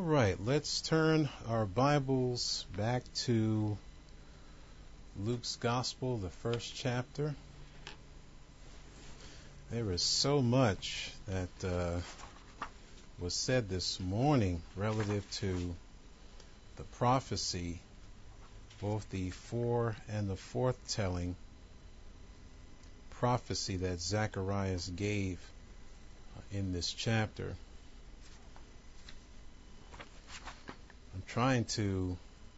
right, let's turn our Bibles back to Luke's Gospel, the first chapter. There is so much that was said this morning relative to the prophecy, both the fore and the forthtelling prophecy that Zacharias gave in this chapter. I'm trying to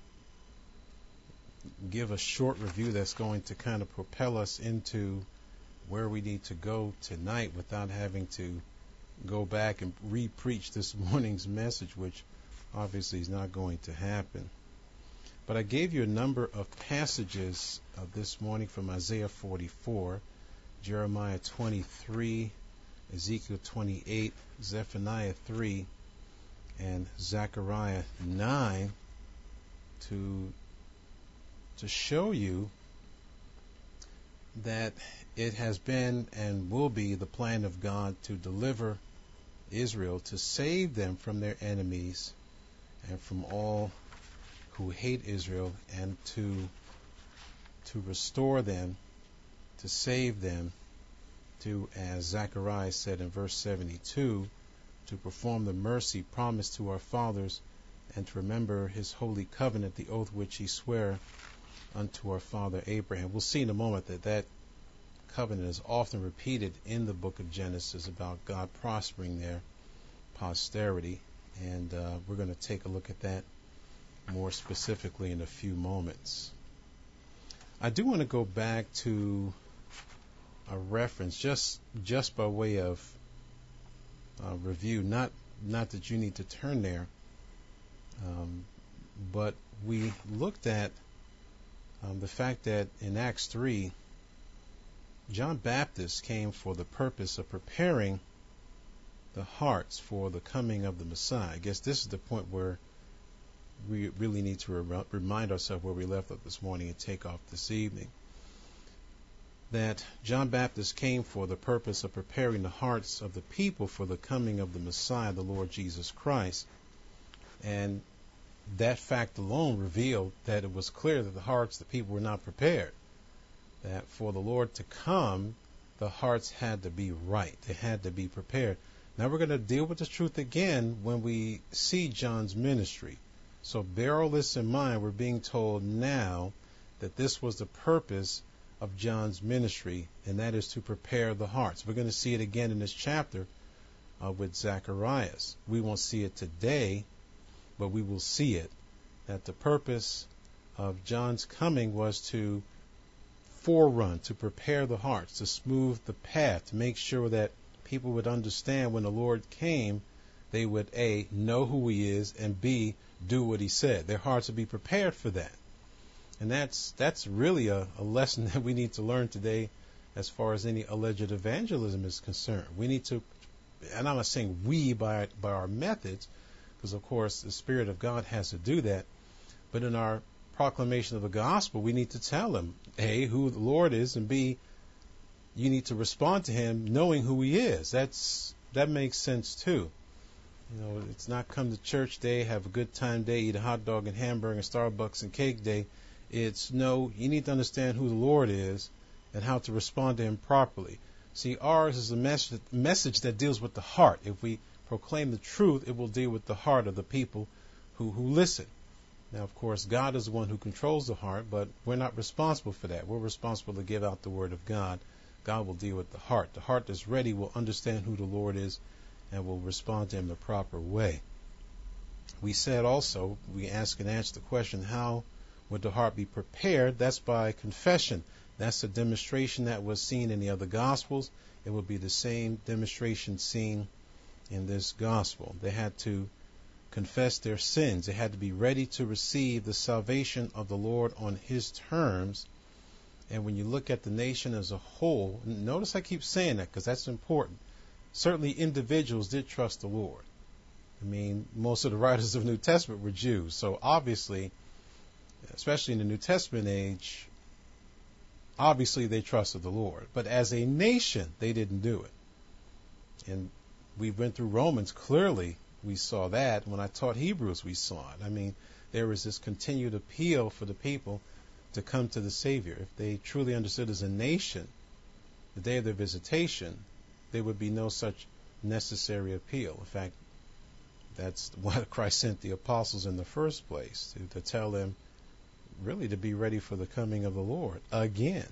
give a short review that's going to kind of propel us into where we need to go tonight without having to go back and re-preach this morning's message, which obviously is not going to happen. But I gave you a number of passages this morning from Isaiah 44, Jeremiah 23, Ezekiel 28, Zephaniah 3, and Zechariah 9 to show you that it has been and will be the plan of God to deliver Israel, to save them from their enemies and from all who hate Israel, and to restore them, to save them, to, as Zechariah said in verse 72, to perform the mercy promised to our fathers, and to remember his holy covenant, the oath which he sware unto our father Abraham. We'll see in a moment that covenant is often repeated in the book of Genesis about God prospering their posterity, and we're going to take a look at that more specifically in a few moments. I do want to go back to a reference just by way of review, not that you need to turn there, but we looked at the fact that in Acts 3, John Baptist came for the purpose of preparing the hearts for the coming of the Messiah. I guess this is the point where we really need to remind ourselves where we left off this morning and take off this evening. That John Baptist came for the purpose of preparing the hearts of the people for the coming of the Messiah, the Lord Jesus Christ. And that fact alone revealed that it was clear that the hearts of the people were not prepared. That for the Lord to come, the hearts had to be right. They had to be prepared. Now we're going to deal with this truth again when we see John's ministry. So bear all this in mind. We're being told now that this was the purpose of John's ministry, and that is to prepare the hearts. We're going to see it again in this chapter with Zacharias. We won't see it today, but we will see it, that the purpose of John's coming was to forerun, to prepare the hearts, to smooth the path, to make sure that people would understand when the Lord came, they would A, know who he is, and B, do what he said. Their hearts would be prepared for that. And that's really a lesson that we need to learn today as far as any alleged evangelism is concerned. We need to, and I'm not saying we by our methods, because of course the Spirit of God has to do that, but in our proclamation of the gospel, we need to tell them, A, who the Lord is, and B, you need to respond to him knowing who he is. That makes sense too. You know, it's not come to church day, have a good time day, eat a hot dog and hamburger and Starbucks and cake day. It's no, you need to understand who the Lord is and how to respond to him properly. See, ours is a message that deals with the heart. If we proclaim the truth, it will deal with the heart of the people who listen. Now, of course, God is the one who controls the heart, but we're not responsible for that. We're responsible to give out the word of God. God will deal with the heart. The heart that's ready will understand who the Lord is and will respond to him the proper way. We said also, we ask and answer the question, how would the heart be prepared? That's by confession. That's a demonstration that was seen in the other Gospels. It will be the same demonstration seen in this Gospel. They had to confess their sins. They had to be ready to receive the salvation of the Lord on his terms. And when you look at the nation as a whole, notice I keep saying that because that's important. Certainly individuals did trust the Lord. I mean, most of the writers of the New Testament were Jews. So obviously, especially in the New Testament age, obviously they trusted the Lord. But as a nation, they didn't do it. And we went through Romans. Clearly, we saw that. When I taught Hebrews, we saw it. I mean, there was this continued appeal for the people to come to the Savior. If they truly understood as a nation the day of their visitation, there would be no such necessary appeal. In fact, that's why Christ sent the apostles in the first place, to tell them really to be ready for the coming of the Lord again.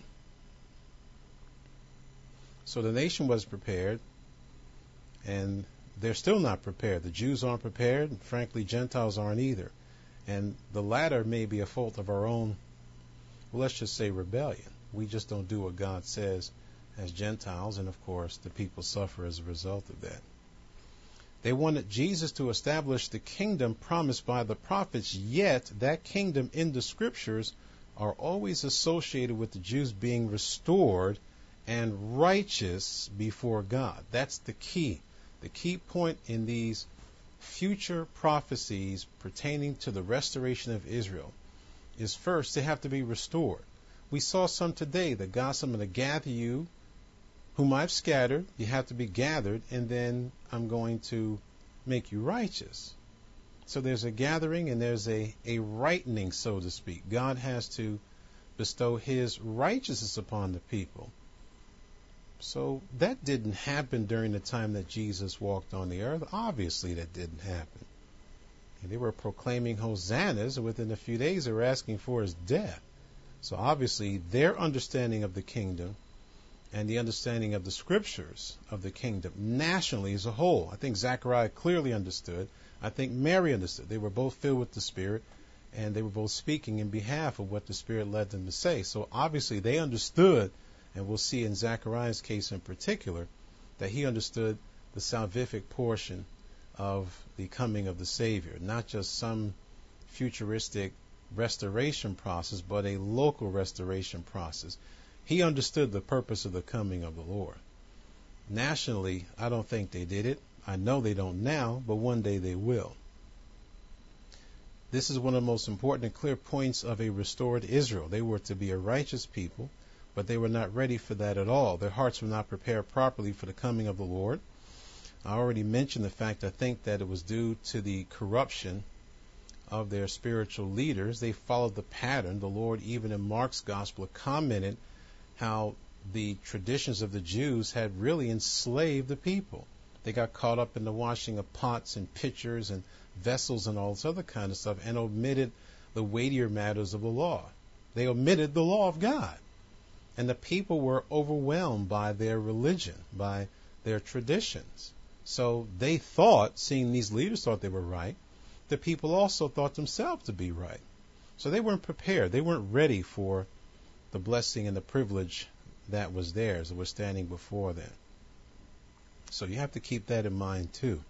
So the nation was prepared, and they're still not prepared. The Jews aren't prepared, and frankly, Gentiles aren't either. And the latter may be a fault of our own, well, let's just say rebellion. We just don't do what God says as Gentiles, and of course, the people suffer as a result of that. They wanted Jesus to establish the kingdom promised by the prophets, yet that kingdom in the scriptures are always associated with the Jews being restored and righteous before God. That's the key. The key point in these future prophecies pertaining to the restoration of Israel is first, they have to be restored. We saw some today, the gospel, I'm going to gather you whom I've scattered. You have to be gathered, and then I'm going to make you righteous. So there's a gathering and there's a rightening, so to speak. God has to bestow his righteousness upon the people. So that didn't happen during the time that Jesus walked on the earth. Obviously that didn't happen. And they were proclaiming hosannas, and within a few days they were asking for his death. So obviously their understanding of the kingdom and the understanding of the scriptures of the kingdom nationally as a whole, I think Zechariah clearly understood. I think Mary understood. They were both filled with the Spirit, and they were both speaking in behalf of what the Spirit led them to say. So obviously they understood, and we'll see in Zechariah's case in particular, that he understood the salvific portion of the coming of the Savior, not just some futuristic restoration process, but a local restoration process. He understood the purpose of the coming of the Lord. Nationally, I don't think they did it. I know they don't now, but one day they will. This is one of the most important and clear points of a restored Israel. They were to be a righteous people, but they were not ready for that at all. Their hearts were not prepared properly for the coming of the Lord. I already mentioned the fact, I think, that it was due to the corruption of their spiritual leaders. They followed the pattern. The Lord, even in Mark's gospel, commented how the traditions of the Jews had really enslaved the people. They got caught up in the washing of pots and pitchers and vessels and all this other kind of stuff, and omitted the weightier matters of the law. They omitted the law of God. And the people were overwhelmed by their religion, by their traditions. So they thought, seeing these leaders thought they were right, the people also thought themselves to be right. So they weren't prepared. They weren't ready for the blessing and the privilege that was theirs, that was standing before them. So you have to keep that in mind too.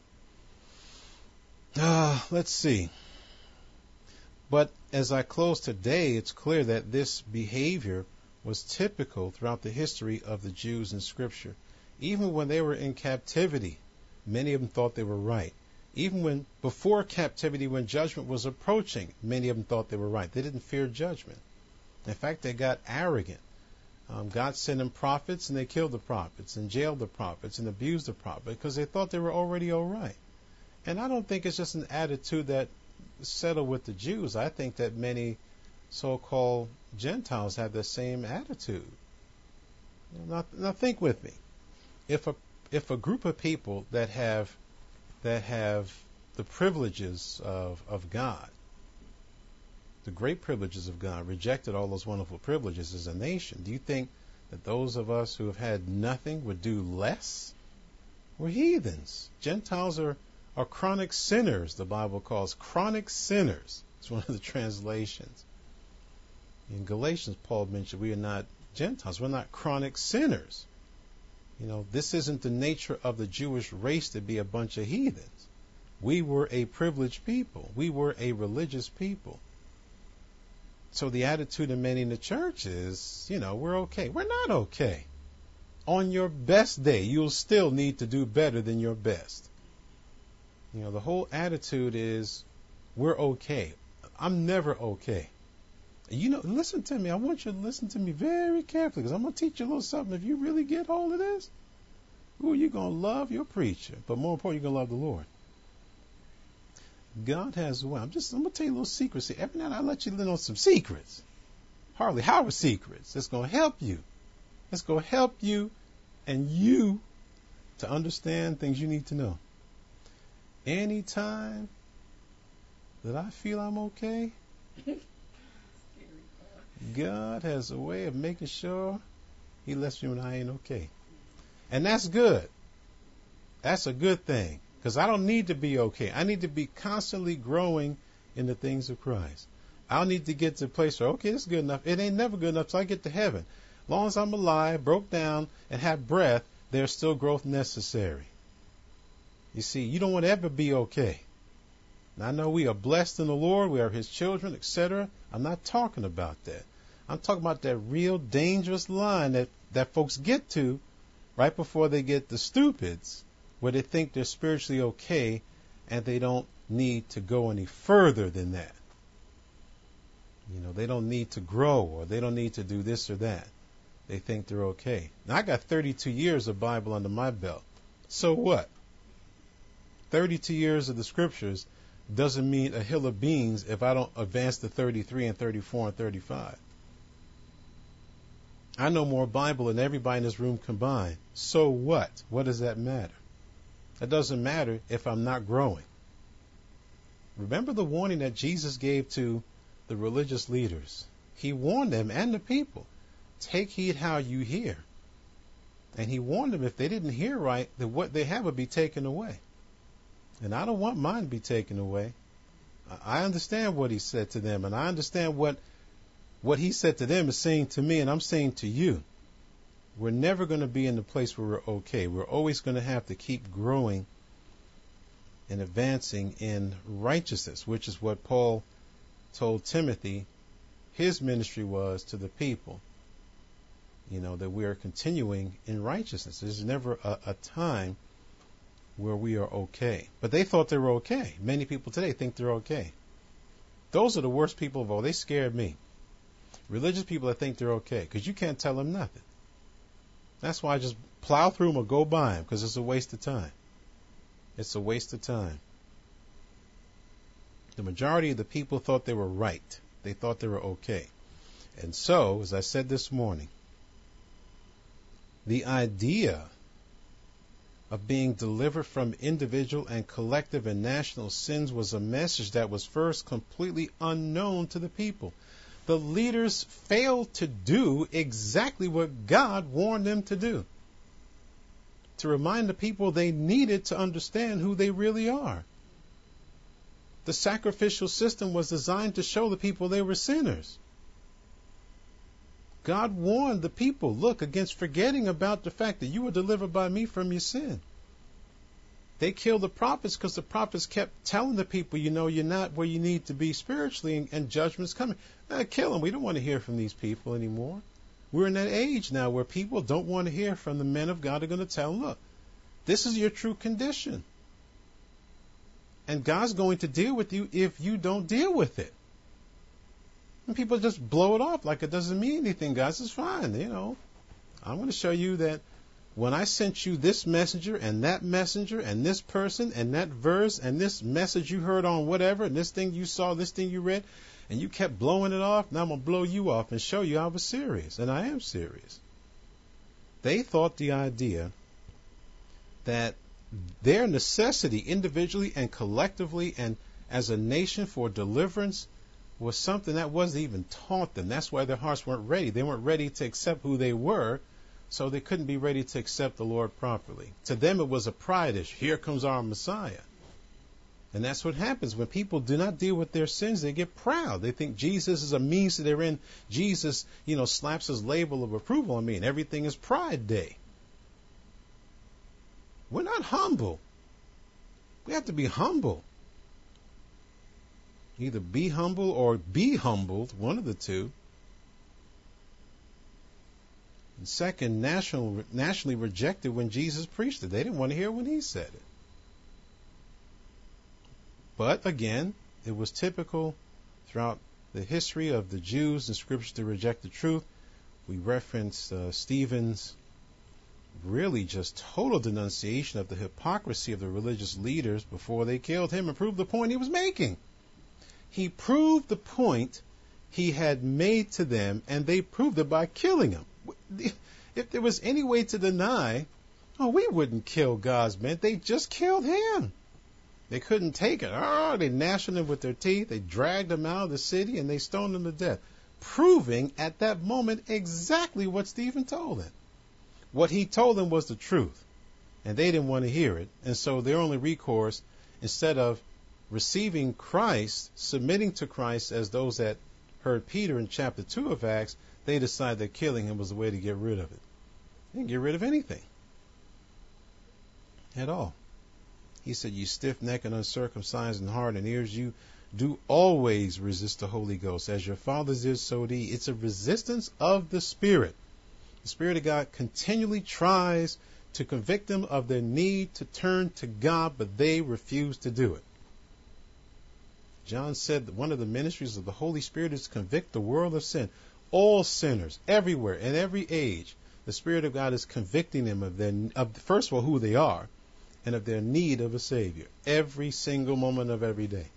Let's see. But as I close today, it's clear that this behavior was typical throughout the history of the Jews in Scripture. Even when they were in captivity, many of them thought they were right. Even when before captivity, when judgment was approaching, many of them thought they were right. They didn't fear judgment. In fact, they got arrogant. God sent them prophets, and they killed the prophets and jailed the prophets and abused the prophets because they thought they were already all right. And I don't think it's just an attitude that settled with the Jews. I think that many so-called Gentiles have the same attitude. Now think with me. If a group of people that have the privileges of God, the great privileges of God, rejected all those wonderful privileges as a nation, do you think that those of us who have had nothing would do less? We're heathens. Gentiles are chronic sinners, the Bible calls chronic sinners. It's one of the translations. In Galatians, Paul mentioned we are not Gentiles. We're not chronic sinners. This isn't the nature of the Jewish race to be a bunch of heathens. We were a privileged people. We were a religious people. So the attitude of many in the church is, we're okay. We're not okay. On your best day, you'll still need to do better than your best. The whole attitude is, we're okay. I'm never okay. Listen to me. I want you to listen to me very carefully, because I'm going to teach you a little something. If you really get hold of this, you're going to love your preacher. But more important, you're going to love the Lord. God has a way. I'm gonna tell you a little secret. See, every night I let you in on some secrets. Harley Howard secrets. It's gonna help you. It's gonna help you and you to understand things you need to know. Anytime that I feel I'm okay, God has a way of making sure He lets me when I ain't okay. And that's good. That's a good thing. Because I don't need to be okay. I need to be constantly growing in the things of Christ. I'll need to get to a place where, okay, this is good enough. It ain't never good enough till I get to heaven. As long as I'm alive, broke down, and have breath, there's still growth necessary. You see, you don't want to ever be okay. Now, I know we are blessed in the Lord. We are His children, etc. I'm not talking about that. I'm talking about that real dangerous line that folks get to right before they get the stupids, where they think they're spiritually okay and they don't need to go any further than that. You know, they don't need to grow or they don't need to do this or that. They think they're okay. Now, I got 32 years of Bible under my belt. So what? 32 years of the scriptures doesn't mean a hill of beans if I don't advance to 33 and 34 and 35. I know more Bible than everybody in this room combined. So what? What does that matter? It doesn't matter if I'm not growing. Remember the warning that Jesus gave to the religious leaders. He warned them and the people, take heed how you hear. And He warned them if they didn't hear right, that what they have would be taken away. And I don't want mine to be taken away. I understand what He said to them, and I understand what He said to them is saying to me, and I'm saying to you. We're never going to be in the place where we're okay. We're always going to have to keep growing and advancing in righteousness, which is what Paul told Timothy his ministry was to the people. You know, that we are continuing in righteousness. There's never a time where we are okay. But they thought they were okay. Many people today think they're okay. Those are the worst people of all. They scared me. Religious people that think they're okay, because you can't tell them nothing. That's why I just plow through them or go by them, because it's a waste of time. It's a waste of time. The majority of the people thought they were right. They thought they were okay. And so, as I said this morning, the idea of being delivered from individual and collective and national sins was a message that was first completely unknown to the people. The leaders failed to do exactly what God warned them to do. To remind the people they needed to understand who they really are. The sacrificial system was designed to show the people they were sinners. God warned the people, look, against forgetting about the fact that you were delivered by me from your sin. They killed the prophets because the prophets kept telling the people, you know, you're not where you need to be spiritually and judgment's coming. Kill them. We don't want to hear from these people anymore. We're in that age now where people don't want to hear from the men of God. They're going to tell them, look, this is your true condition. And God's going to deal with you if you don't deal with it. And people just blow it off like it doesn't mean anything. God says, fine, you know. I'm going to show you that when I sent you this messenger and this person and that verse and this message you heard on whatever and this thing you saw, this thing you read, and you kept blowing it off, now I'm going to blow you off and show you I was serious. And I am serious. They thought the idea that their necessity individually and collectively and as a nation for deliverance was something that wasn't even taught them. That's why their hearts weren't ready. They weren't ready to accept who they were, so they couldn't be ready to accept the Lord properly. To them it was a pride issue. Here comes our Messiah. And that's what happens when people do not deal with their sins. They get proud. They think Jesus is a means to their end. Jesus, slaps his label of approval on me, and everything is Pride Day. We're not humble. We have to be humble. Either be humble or be humbled, one of the two. And second, nationally rejected when Jesus preached it. They didn't want to hear when he said it. But again, it was typical throughout the history of the Jews and scriptures to reject the truth. We referenced Stephen's really just total denunciation of the hypocrisy of the religious leaders before they killed him and proved the point he was making. He proved the point he had made to them, and they proved it by killing him. If there was any way to deny, we wouldn't kill God's men. They just killed him. They couldn't take it. They gnashed him with their teeth. They dragged him out of the city, and they stoned him to death, proving at that moment exactly what Stephen told them. What he told them was the truth, and they didn't want to hear it. And so their only recourse, instead of receiving Christ, submitting to Christ as those that heard Peter in chapter 2 of Acts, they decided that killing him was the way to get rid of it. They didn't get rid of anything at all. He said, you stiff-necked and uncircumcised in heart and ears, you do always resist the Holy Ghost. As your fathers did, so do ye. It's a resistance of the Spirit. The Spirit of God continually tries to convict them of their need to turn to God, but they refuse to do it. John said that one of the ministries of the Holy Spirit is to convict the world of sin. All sinners, everywhere, in every age, the Spirit of God is convicting them of first of all, who they are, and of their need of a Savior, every single moment of every day.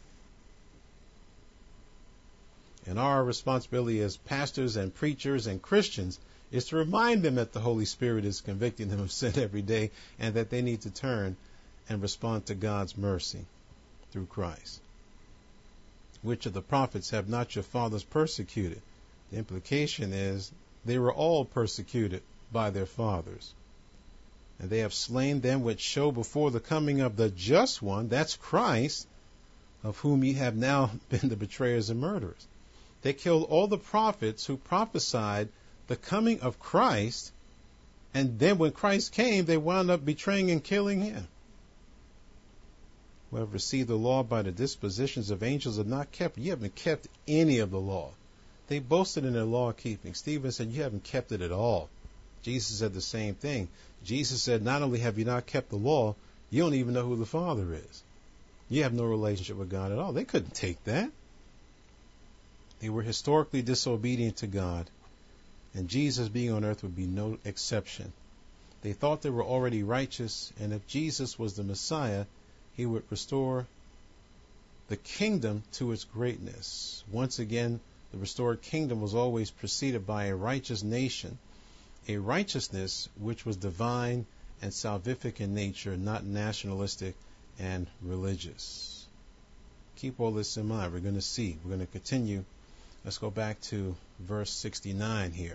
And our responsibility as pastors and preachers and Christians is to remind them that the Holy Spirit is convicting them of sin every day, and that they need to turn and respond to God's mercy through Christ. Which of the prophets have not your fathers persecuted? The implication is they were all persecuted by their fathers. And they have slain them which show before the coming of the just one, that's Christ, of whom ye have now been the betrayers and murderers. They killed all the prophets who prophesied the coming of Christ, and then when Christ came, they wound up betraying and killing him. Who have received the law by the dispositions of angels have not kept. You haven't kept any of the law. They boasted in their law keeping. Stephen said, you haven't kept it at all. Jesus said the same thing. Jesus said, not only have you not kept the law, you don't even know who the Father is. You have no relationship with God at all. They couldn't take that. They were historically disobedient to God, and Jesus being on earth would be no exception. They thought they were already righteous, and if Jesus was the Messiah, he would restore the kingdom to its greatness. Once again, the restored kingdom was always preceded by a righteous nation, a righteousness which was divine and salvific in nature, not nationalistic and religious. Keep all this in mind. We're going to see. We're going to continue. Let's go back to verse 69 here.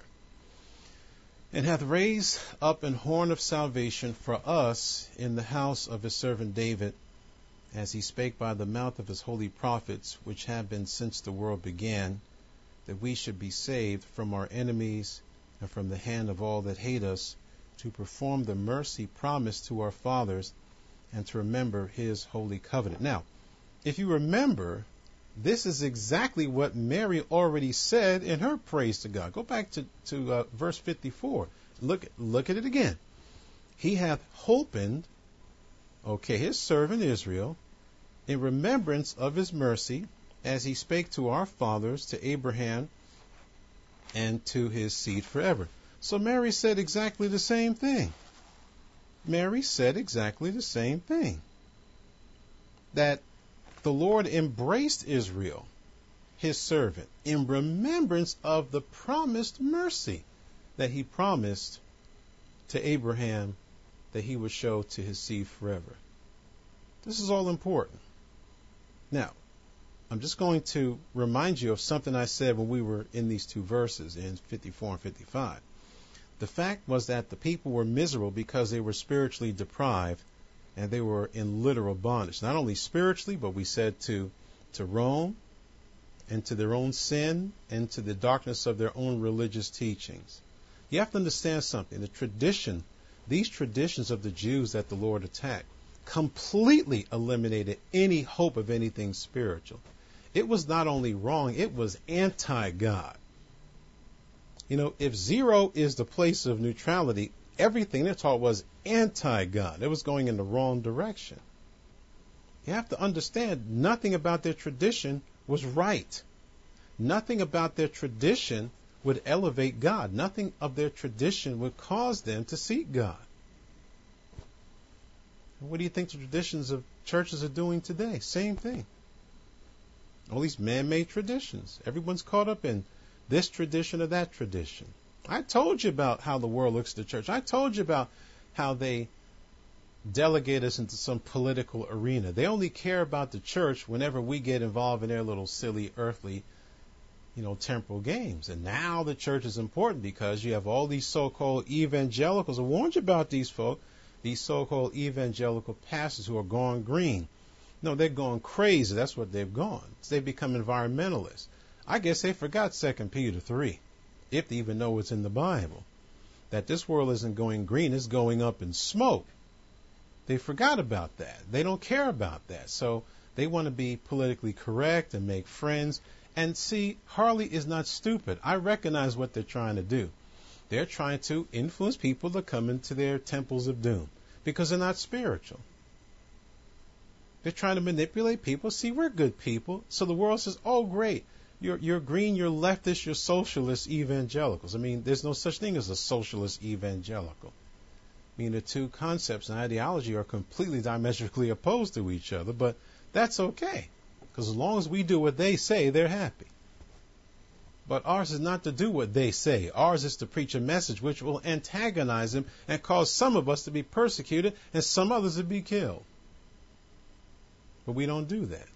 And hath raised up an horn of salvation for us in the house of his servant David, as he spake by the mouth of his holy prophets, which have been since the world began, that we should be saved from our enemies and from the hand of all that hate us, to perform the mercy promised to our fathers, and to remember his holy covenant. Now, if you remember, this is exactly what Mary already said in her praise to God. Go back to verse 54. Look at it again. He hath holpen, his servant Israel, in remembrance of his mercy, as he spake to our fathers, to Abraham, and to his seed forever. So Mary said exactly the same thing. Mary said exactly the same thing. That the Lord embraced Israel, his servant, in remembrance of the promised mercy that he promised to Abraham that he would show to his seed forever. This is all important. Now, I'm just going to remind you of something I said when we were in these two verses, in 54 and 55. The fact was that the people were miserable because they were spiritually deprived, and they were in literal bondage. Not only spiritually, but we said to Rome, and to their own sin, and to the darkness of their own religious teachings. You have to understand something. These traditions of the Jews that the Lord attacked, completely eliminated any hope of anything spiritual. It was not only wrong, it was anti-God. If zero is the place of neutrality, everything they taught was anti-God. It was going in the wrong direction. You have to understand, nothing about their tradition was right. Nothing about their tradition would elevate God. Nothing of their tradition would cause them to seek God. What do you think the traditions of churches are doing today? Same thing. All these man-made traditions. Everyone's caught up in this tradition or that tradition. I told you about how the world looks at the church. I told you about how they delegate us into some political arena. They only care about the church whenever we get involved in their little silly earthly, temporal games. And now the church is important because you have all these so-called evangelicals. I warned you about these folk, these so-called evangelical pastors who are going green. No, they're going crazy. That's what they've gone. They've become environmentalists. I guess they forgot 2 Peter 3, if they even know what's in the Bible, that this world isn't going green, it's going up in smoke. They forgot about that. They don't care about that. So they want to be politically correct and make friends. And see, Harley is not stupid. I recognize what they're trying to do. They're trying to influence people to come into their temples of doom because they're not spiritual. They're trying to manipulate people. See, we're good people. So the world says, oh, great. You're green, you're leftist, you're socialist evangelicals. I mean, there's no such thing as a socialist evangelical. I mean, the two concepts and ideology are completely diametrically opposed to each other, but that's okay. Because as long as we do what they say, they're happy. But ours is not to do what they say. Ours is to preach a message which will antagonize them and cause some of us to be persecuted and some others to be killed. But we don't do that.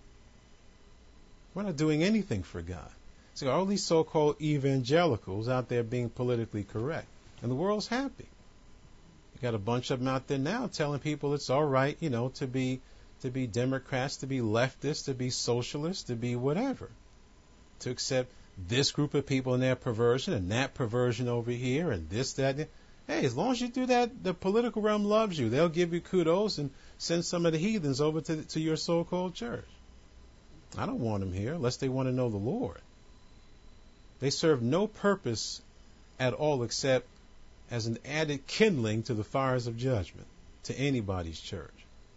We're not doing anything for God. See, all these so-called evangelicals out there being politically correct, and the world's happy. You got a bunch of them out there now telling people it's all right, to be Democrats, to be leftists, to be socialists, to be whatever, to accept this group of people and their perversion and that perversion over here and this, that. Hey, as long as you do that, the political realm loves you. They'll give you kudos and send some of the heathens over to your so-called church. I don't want them here unless they want to know the Lord. They serve no purpose at all except as an added kindling to the fires of judgment to anybody's church.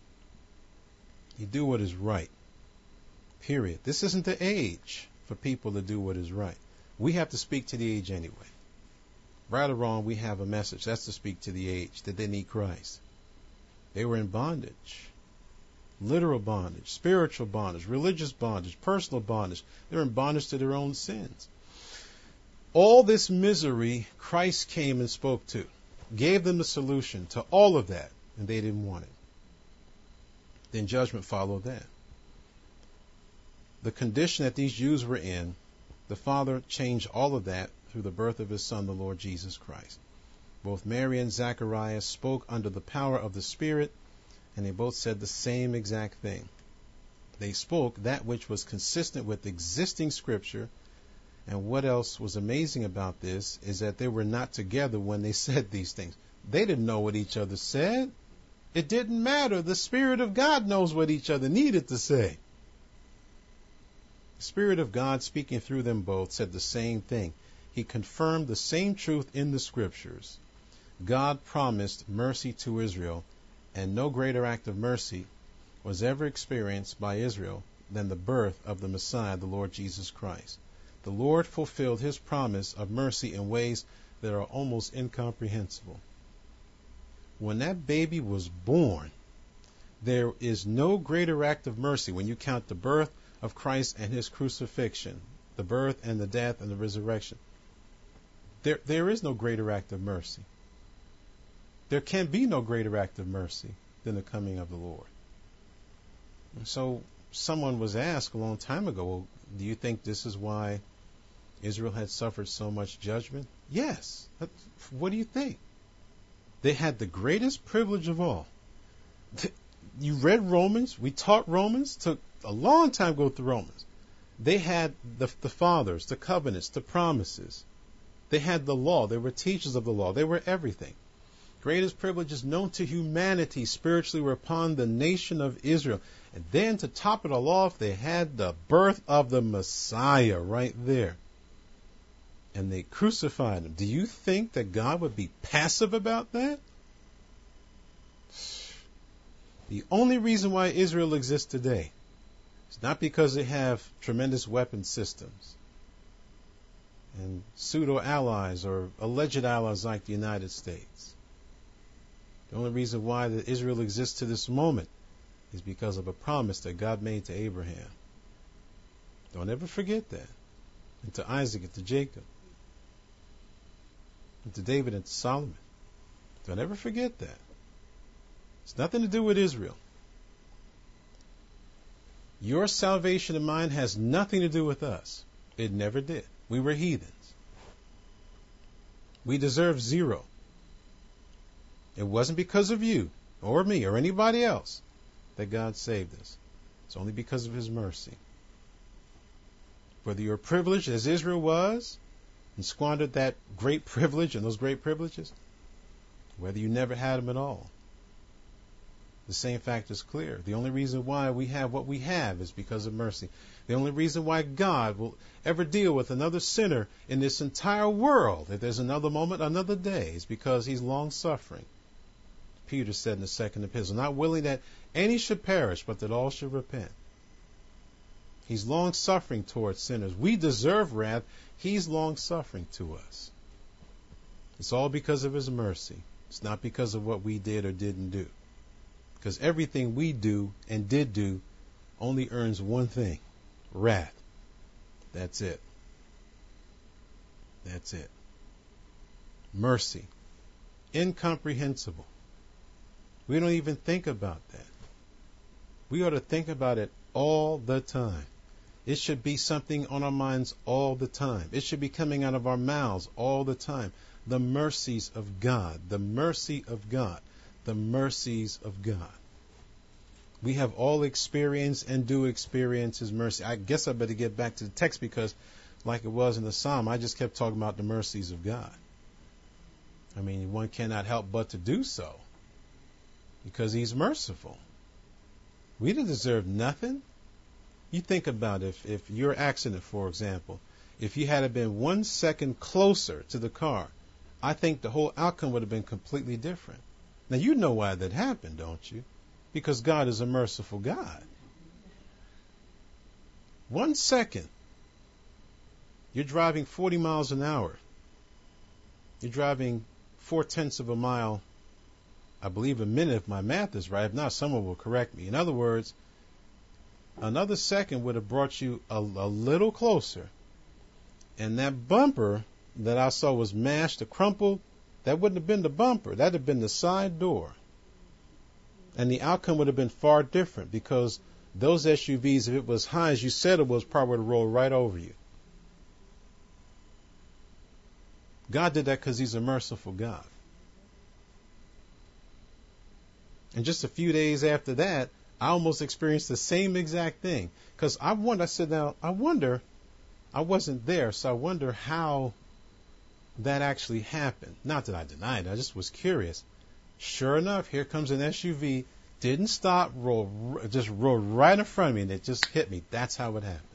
You do what is right. Period. This isn't the age for people to do what is right. We have to speak to the age anyway. Right or wrong, we have a message. That's to speak to the age, that they need Christ. They were in bondage. Literal bondage, spiritual bondage, religious bondage, personal bondage. They're in bondage to their own sins. All this misery, Christ came and spoke to, gave them the solution to all of that, and they didn't want it. Then judgment followed that. The condition that these Jews were in, the Father changed all of that through the birth of His Son, the Lord Jesus Christ. Both Mary and Zacharias spoke under the power of the Spirit, and they both said the same exact thing. They spoke that which was consistent with existing Scripture. And what else was amazing about this is that they were not together when they said these things. They didn't know what each other said. It didn't matter. The Spirit of God knows what each other needed to say. The Spirit of God, speaking through them both, said the same thing. He confirmed the same truth in the Scriptures. God promised mercy to Israel, and no greater act of mercy was ever experienced by Israel than the birth of the Messiah, the Lord Jesus Christ. The Lord fulfilled His promise of mercy in ways that are almost incomprehensible. When that baby was born, there is no greater act of mercy when you count the birth of Christ and His crucifixion, the birth and the death and the resurrection. There is no greater act of mercy. There can be no greater act of mercy than the coming of the Lord. And so someone was asked a long time ago, well, do you think this is why Israel had suffered so much judgment? Yes. What do you think? They had the greatest privilege of all. You read Romans. We taught Romans. Took a long time to go through Romans. They had the fathers, the covenants, the promises. They had the law. They were teachers of the law. They were everything. Greatest privileges known to humanity spiritually were upon the nation of Israel. And then to top it all off, they had the birth of the Messiah right there. And they crucified him. Do you think that God would be passive about that? The only reason why Israel exists today is not because they have tremendous weapon systems and pseudo allies or alleged allies like the United States. The only reason why that Israel exists to this moment is because of a promise that God made to Abraham. Don't ever forget that. And to Isaac and to Jacob. And to David and to Solomon. Don't ever forget that. It's nothing to do with Israel. Your salvation and mine has nothing to do with us. It never did. We were heathens. We deserve zero. It wasn't because of you or me or anybody else that God saved us. It's only because of His mercy. Whether you're privileged as Israel was and squandered that great privilege and those great privileges, whether you never had them at all, the same fact is clear. The only reason why we have what we have is because of mercy. The only reason why God will ever deal with another sinner in this entire world, if there's another moment, another day, is because He's long-suffering. Peter said in the second epistle, not willing that any should perish, but that all should repent. He's long-suffering towards sinners. We deserve wrath. He's long-suffering to us. It's all because of His mercy. It's not because of what we did or didn't do. Because everything we do and did do only earns one thing: wrath. That's it. That's it. Mercy. Incomprehensible. We don't even think about that. We ought to think about it all the time. It should be something on our minds all the time. It should be coming out of our mouths all the time. The mercies of God. The mercy of God. The mercies of God. We have all experienced and do experience His mercy. I guess I better get back to the text because, like it was in the Psalm, I just kept talking about the mercies of God. I mean, one cannot help but to do so because He's merciful. We didn't deserve nothing. You think about if your accident, for example, if you had been 1 second closer to the car, I think the whole outcome would have been completely different. Now, you know why that happened, don't you? Because God is a merciful God. 1 second. You're driving 40 miles an hour. You're driving 0.4 of a mile, I believe, a minute, if my math is right. If not, someone will correct me. In other words, another second would have brought you a little closer. And that bumper that I saw was mashed or crumpled, that wouldn't have been the bumper. That would have been the side door. And the outcome would have been far different because those SUVs, if it was high as you said it was, probably would roll right over you. God did that because He's a merciful God. And just a few days after that, I almost experienced the same exact thing. Because I wonder, I wasn't there, so I wonder how that actually happened. Not that I denied it, I just was curious. Sure enough, here comes an SUV, didn't stop, just rolled right in front of me, and it just hit me. That's how it happened.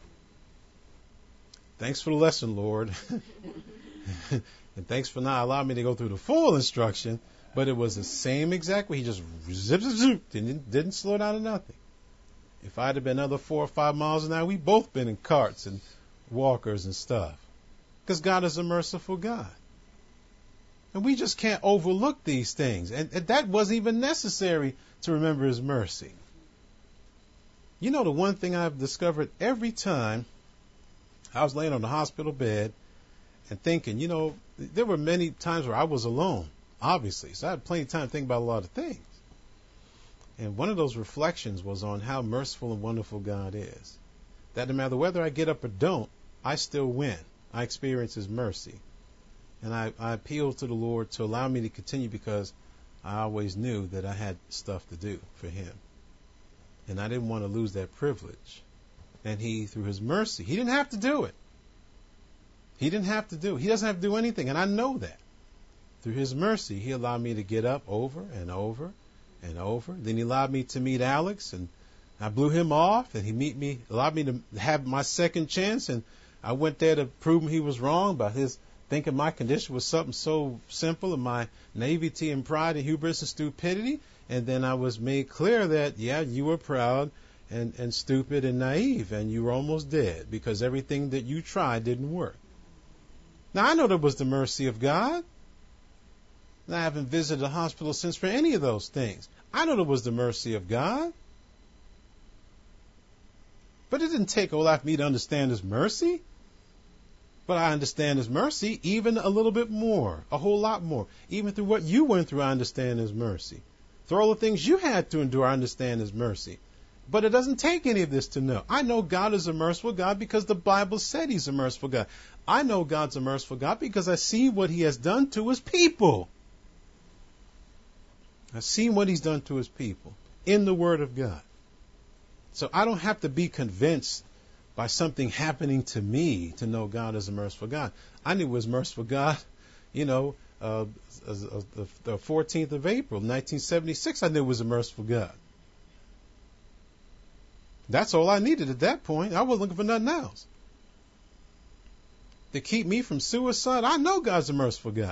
Thanks for the lesson, Lord. And thanks for not allowing me to go through the full instruction, but it was the same exact way. He just zip, zip, zip, didn't slow down to nothing. If I'd have been another 4 or 5 miles an hour, we'd both been in carts and walkers and stuff. Because God is a merciful God. And we just can't overlook these things. And that wasn't even necessary to remember His mercy. You know, the one thing I've discovered every time I was laying on the hospital bed and thinking, you know, there were many times where I was alone, obviously. So I had plenty of time to think about a lot of things. And one of those reflections was on how merciful and wonderful God is. That no matter whether I get up or don't, I still win. I experience His mercy. And I appeal to the Lord to allow me to continue because I always knew that I had stuff to do for Him. And I didn't want to lose that privilege. And He, through His mercy, He didn't have to do it. He didn't have to do it. He doesn't have to do anything. And I know that. Through His mercy, He allowed me to get up over and over and over. Then He allowed me to meet Alex, and I blew him off, and He allowed me to have my second chance, and I went there to prove him he was wrong by his thinking my condition was something so simple, and my naivety and pride and hubris and stupidity. And then I was made clear that, yeah, you were proud and stupid and naive, and you were almost dead because everything that you tried didn't work. Now, I know that was the mercy of God. And I haven't visited a hospital since for any of those things. I know it was the mercy of God. But it didn't take a lot for me to understand His mercy. But I understand His mercy even a little bit more, a whole lot more. Even through what you went through, I understand His mercy. Through all the things you had to endure, I understand His mercy. But it doesn't take any of this to know. I know God is a merciful God because the Bible said He's a merciful God. I know God's a merciful God because I see what He has done to His people. I've seen what He's done to His people in the Word of God. So I don't have to be convinced by something happening to me to know God is a merciful God. I knew He was merciful God, the 14th of April, 1976, I knew He was a merciful God. That's all I needed at that point. I wasn't looking for nothing else. To keep me from suicide, I know God's a merciful God.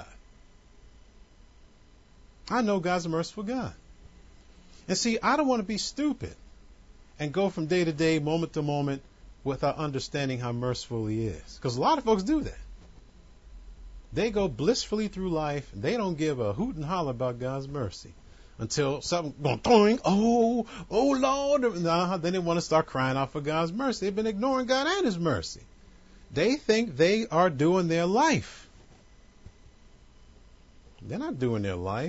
I know God's a merciful God. And see, I don't want to be stupid and go from day to day, moment to moment, without understanding how merciful He is. Because a lot of folks do that. They go blissfully through life, and they don't give a hoot and holler about God's mercy. Until something going, oh Lord. Then they want to start crying out for God's mercy. They've been ignoring God and His mercy. They think they are doing their life. They're not doing their life.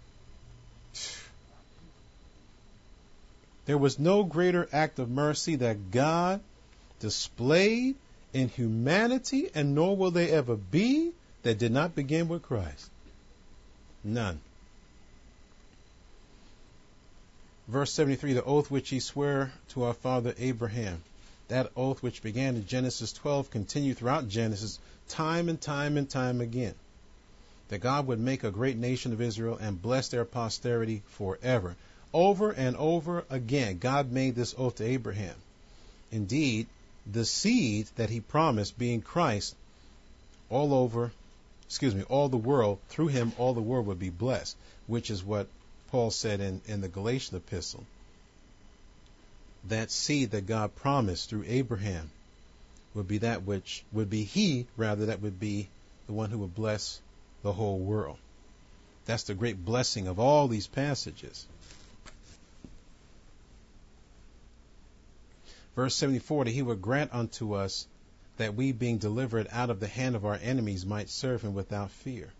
There was no greater act of mercy that God displayed in humanity, and nor will there ever be, that did not begin with Christ. None. Verse 73, the oath which He swore to our father Abraham. That oath which began in Genesis 12 continued throughout Genesis time and time and time again. That God would make a great nation of Israel and bless their posterity forever. Over and over again, God made this oath to Abraham. Indeed, the seed that He promised, being Christ, all the world, through Him all the world would be blessed, which is what Paul said in the Galatian epistle. That seed that God promised through Abraham would be that which would be that would be the one who would bless the whole world. That's the great blessing of all these passages. Verse 74, that He would grant unto us that we, being delivered out of the hand of our enemies, might serve Him without fear.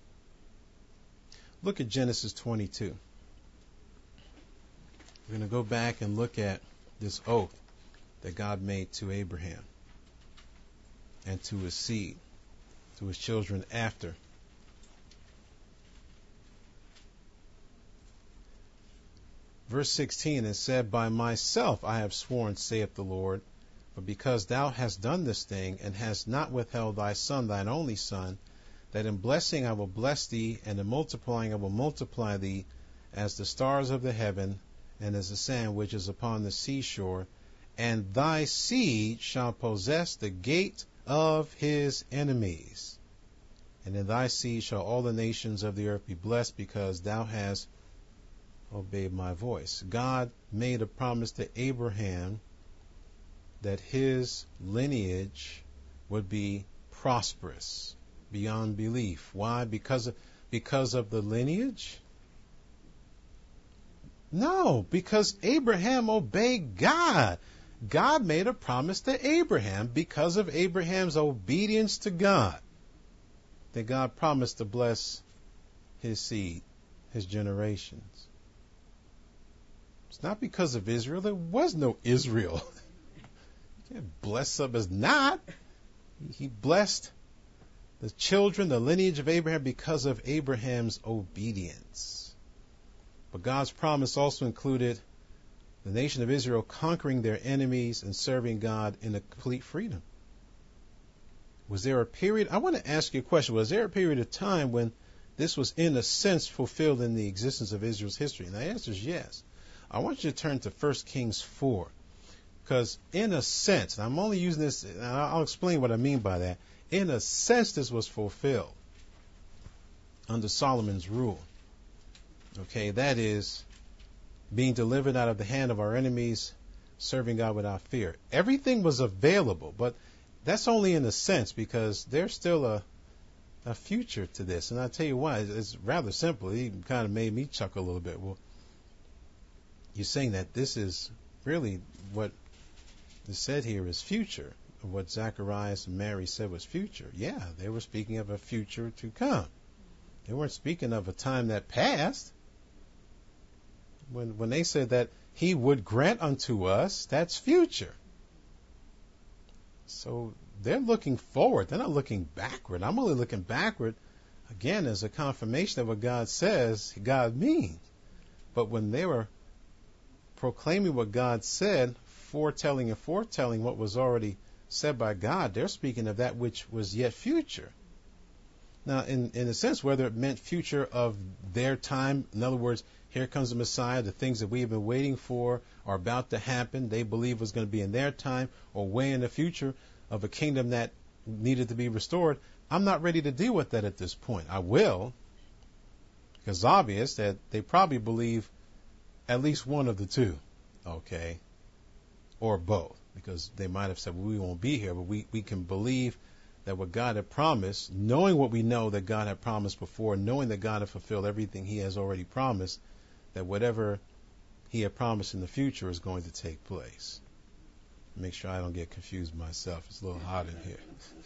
Look at Genesis 22. We're going to go back and look at this oath that God made to Abraham and to his seed, to his children after. Verse 16, and said, by myself I have sworn, saith the Lord, but because thou hast done this thing, and hast not withheld thy son, thine only son, that in blessing I will bless thee, and in multiplying I will multiply thee, as the stars of the heaven, and as the sand which is upon the seashore, and thy seed shall possess the gate of his enemies. And in thy seed shall all the nations of the earth be blessed, because thou hast obeyed my voice. God made a promise to Abraham that his lineage would be prosperous beyond belief. Why? Because of the lineage? No, because Abraham obeyed God. God made a promise to Abraham because of Abraham's obedience to God, that God promised to bless his seed, his generations. It's not because of Israel. There was no Israel. You can't bless some as not. He blessed the children, the lineage of Abraham, because of Abraham's obedience. But God's promise also included the nation of Israel conquering their enemies and serving God in a complete freedom. Was there a period? I want to ask you a question. Was there a period of time when this was in a sense fulfilled in the existence of Israel's history? And the answer is yes. I want you to turn to 1 Kings 4. Because in a sense, and I'm only using this, and I'll explain what I mean by that. In a sense, this was fulfilled under Solomon's rule. Okay, that is being delivered out of the hand of our enemies, serving God without fear. Everything was available, but that's only in a sense, because there's still a future to this. And I'll tell you why. It's rather simple. It kind of made me chuckle a little bit. Well, you're saying that this is really what is said here is future. What Zacharias and Mary said was future. Yeah, they were speaking of a future to come. They weren't speaking of a time that passed. When they said that he would grant unto us, that's future. So they're looking forward. They're not looking backward. I'm only looking backward, again, as a confirmation of what God says God means. But when they were proclaiming what God said, foretelling what was already said by God, they're speaking of that which was yet future. Now, in a sense, whether it meant future of their time, in other words, here comes the Messiah, the things that we have been waiting for are about to happen, they believe was going to be in their time, or way in the future of a kingdom that needed to be restored, I'm not ready to deal with that at this point. I will, because it's obvious that they probably believe at least one of the two, okay, or both, because they might have said, well, we won't be here, but we can believe that what God had promised, knowing what we know that God had promised before, knowing that God had fulfilled everything he has already promised, that whatever he had promised in the future is going to take place. Make sure I don't get confused myself. It's a little hot in here.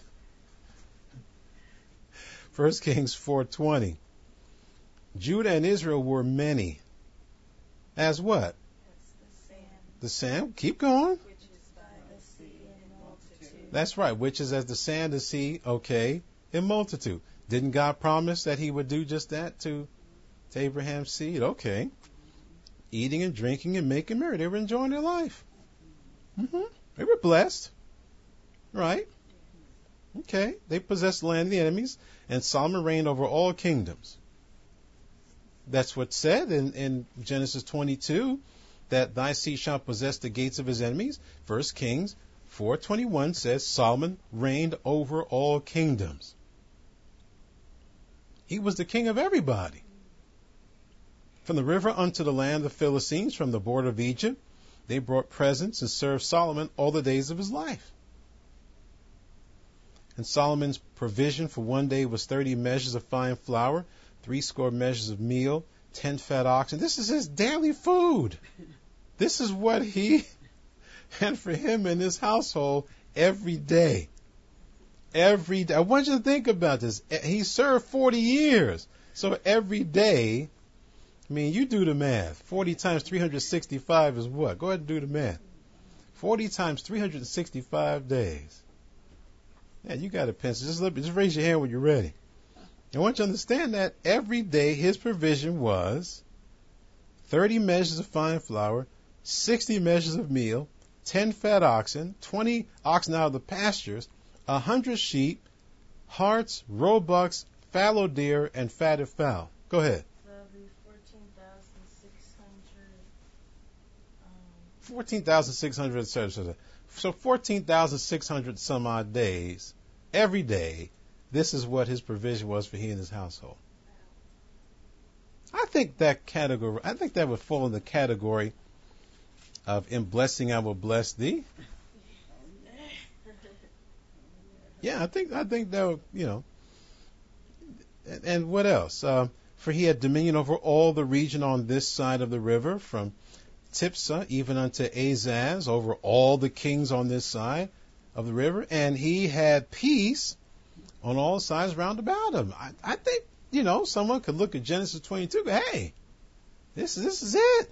1 Kings 4:20. Judah and Israel were many. As what? The sand. Keep going. Which is by the sea in multitude. That's right. Which is as the sand of the sea, okay, in multitude. Didn't God promise that he would do just that to Abraham's seed? Okay. Eating and drinking and making merry. They were enjoying their life. They were blessed. Right? Okay. They possessed the land of the enemies, and Solomon reigned over all kingdoms. That's what's said in Genesis 22, that thy seed shall possess the gates of his enemies. 1 Kings 4:21 says Solomon reigned over all kingdoms. He was the king of everybody. From the river unto the land of the Philistines, from the border of Egypt, they brought presents and served Solomon all the days of his life. And Solomon's provision for one day was 30 measures of fine flour, 80 measures of meal, 10 fat oxen. This is his daily food. This is what he had for him and his household every day. Every day. I want you to think about this. He served 40 years. So every day, I mean, you do the math. 40 times 365 is what? Go ahead and do the math. 40 times 365 days. Yeah, you got a pencil. Just raise your hand when you're ready. I want you to understand that every day his provision was 30 measures of fine flour, 60 measures of meal, 10 fat oxen, 20 oxen out of the pastures, 100 sheep, harts, roebucks, fallow deer, and fatted fowl. Go ahead. 14,600. So 14,600 some odd days, every day, this is what his provision was for he and his household. I think that would fall in the category of in blessing I will bless thee. Yeah, I think that would, and what else? For he had dominion over all the region on this side of the river, from Tipsah even unto Azaz, over all the kings on this side of the river, and he had peace on all sides round about him. I think, someone could look at Genesis 22 and go, hey, this is it.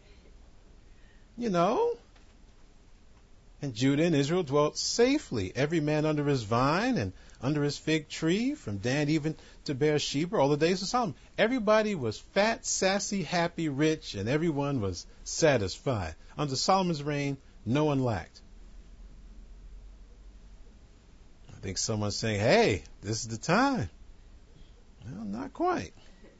And Judah and Israel dwelt safely, every man under his vine and under his fig tree, from Dan even to Beersheba, all the days of Solomon. Everybody was fat, sassy, happy, rich, and everyone was satisfied. Under Solomon's reign, no one lacked. I think someone's saying, hey, this is the time. Well, not quite.